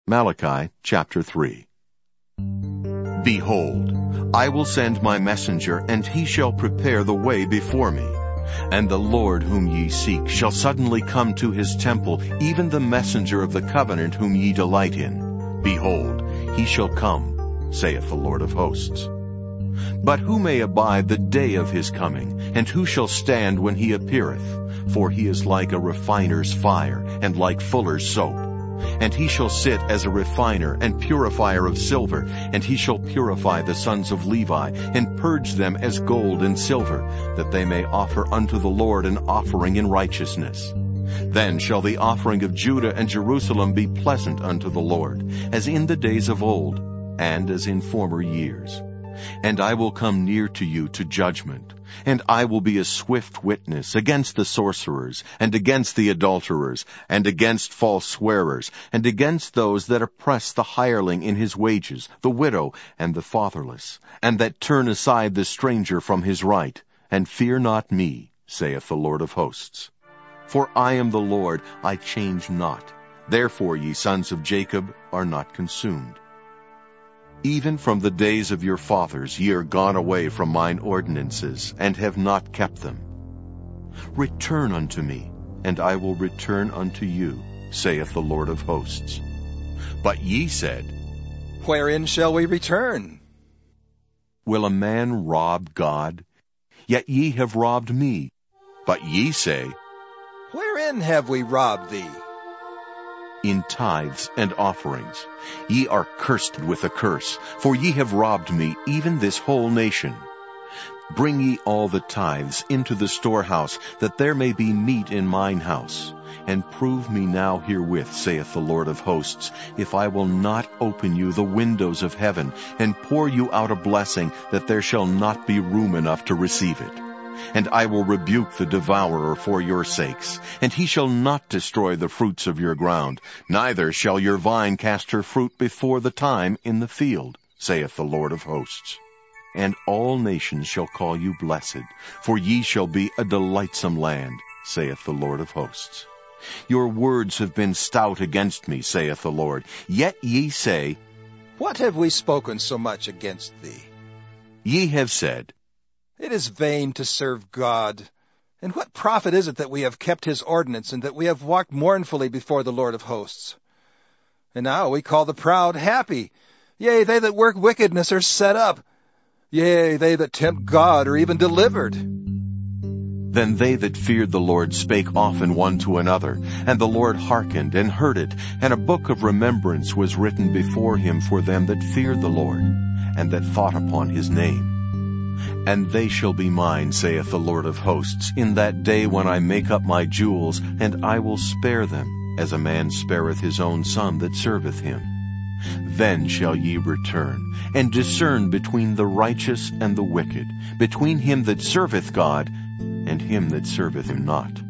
Malachi chapter 3. Behold, I will send my messenger, and he shall prepare the way before me. And the Lord whom ye seek shall suddenly come to his temple, even the messenger of the covenant whom ye delight in. Behold, he shall come, saith the Lord of hosts. But who may abide the day of his coming, and who shall stand when he appeareth? For he is like a refiner's fire, and like fuller's soap. And he shall sit as a refiner and purifier of silver, and he shall purify the sons of Levi, and purge them as gold and silver, that they may offer unto the Lord an offering in righteousness. Then shall the offering of Judah and Jerusalem be pleasant unto the Lord, as in the days of old, and as in former years. And I will come near to you to judgment, and I will be a swift witness against the sorcerers, and against the adulterers, and against false swearers, and against those that oppress the hireling in his wages, the widow, and the fatherless, and that turn aside the stranger from his right, and fear not me, saith the Lord of hosts. For I am the Lord, I change not. Therefore ye sons of Jacob are not consumed. Even from the days of your fathers ye are gone away from mine ordinances, and have not kept them. Return unto me, and I will return unto you, saith the Lord of hosts. But ye said, Wherein shall we return? Will a man rob God? Yet ye have robbed me. But ye say, Wherein have we robbed thee? In tithes and offerings. Ye are cursed with a curse, for ye have robbed me, even this whole nation. Bring ye all the tithes into the storehouse, that there may be meat in mine house. And prove me now herewith, saith the Lord of hosts, if I will not open you the windows of heaven, and pour you out a blessing, that there shall not be room enough to receive it. And I will rebuke the devourer for your sakes, and he shall not destroy the fruits of your ground, neither shall your vine cast her fruit before the time in the field, saith the Lord of hosts. And all nations shall call you blessed, for ye shall be a delightsome land, saith the Lord of hosts. Your words have been stout against me, saith the Lord. Yet ye say, What have we spoken so much against thee? Ye have said, It is vain to serve God. And what profit is it that we have kept his ordinance, and that we have walked mournfully before the Lord of hosts? And now we call the proud happy. Yea, they that work wickedness are set up. Yea, they that tempt God are even delivered. Then they that feared the Lord spake often one to another, and the Lord hearkened and heard it, and a book of remembrance was written before him for them that feared the Lord, and that thought upon his name. And they shall be mine, saith the Lord of hosts, in that day when I make up my jewels, and I will spare them, as a man spareth his own son that serveth him. Then shall ye return, and discern between the righteous and the wicked, between him that serveth God, and him that serveth him not.